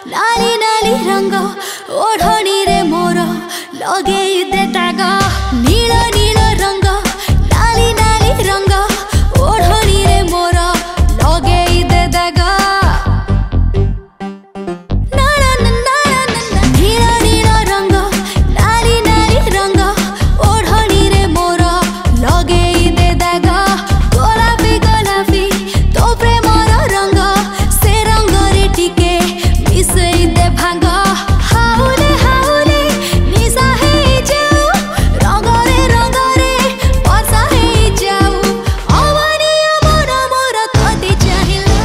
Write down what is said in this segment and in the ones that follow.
नाली नाली रंग ओढ़नी रे मोर लगे दे दाग नील नील रंग नाली नाली रंग ओढ़नी रे मोर लगे दे दाग नील नील रंग नाली नाली रंग ओढ़नी रे मोर लगे दे दाग गोलापी गोलापी तो प्रेमर रंग से रंग रे टिके मिसई दे भांग हाउले हाउले निशा हे जाऊ रंग रे वर्षा हे जाऊ अवनी अमर मोर कति चाहिला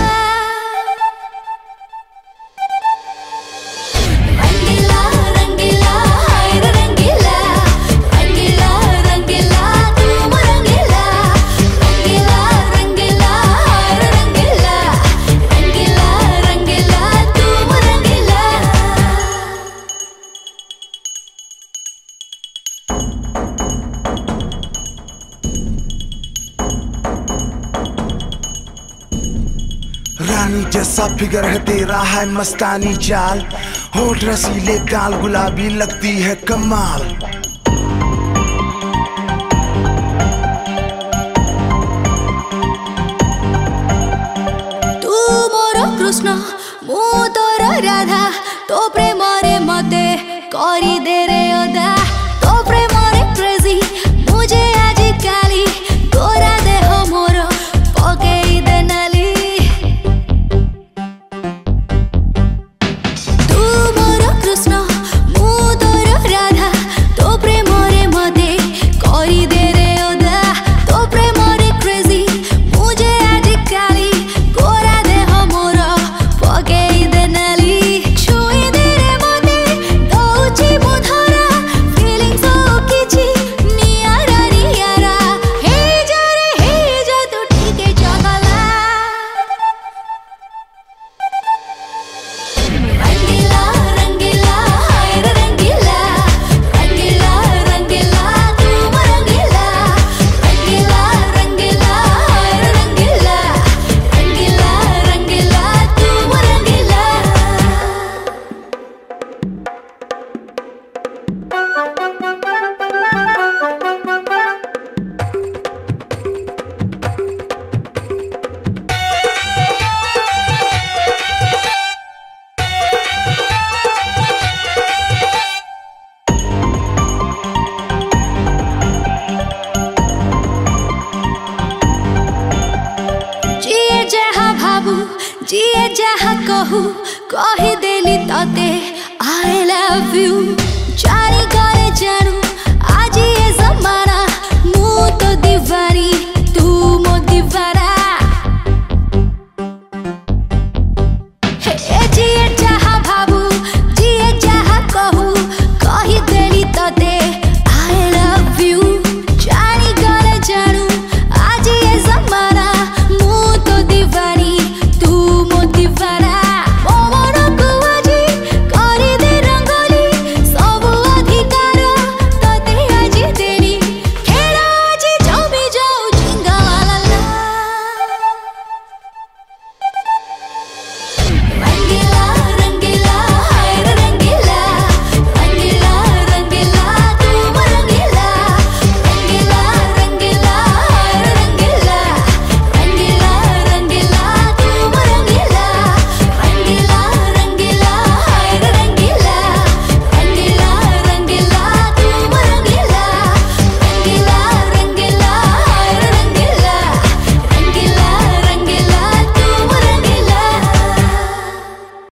रंगीला रंगीला हाय रे रंगीला रंगीला रंगीला तुम रंगीला रंगीला रंगीला हाय रे रंगीला रंगीला रंगीला तुम रंगीला रानी जैसा फिगर है तेरा है मस्तानी चाल होठ रसीले गाल गुलाबी लगती है कमाल तू मोर कृष्ण मु तोर राधा तो प्रेम रे मते करी दे रे अदा तो प्रेम रे क्रेजी मुझे आज काली गोरा देह मोर पकेई दे नाली तू मोर कृष्ण मु तोर राधा तो प्रेम रे मते करी दे रे अदा तो प्रेम रे क्रेजी मुझे आज काली गोरा देह मोर पकेई दे नाली छुई दे रे मते दौची मुधरा फीलिंग सो किछि नियारा हे जा तू ठीके चगला रंगीला रंगीला हाय रे रंगीला रंगीला रंगीला तुम रंगीला रंगीला रंगीला हाय रे रंगीला रंगीला रंगीला तुम रंगीला जिए जहा भाबू जिए जहा कहू कही देली तते आई लव यू जानी करे जानू आज ये जमाना मु तो दीवाना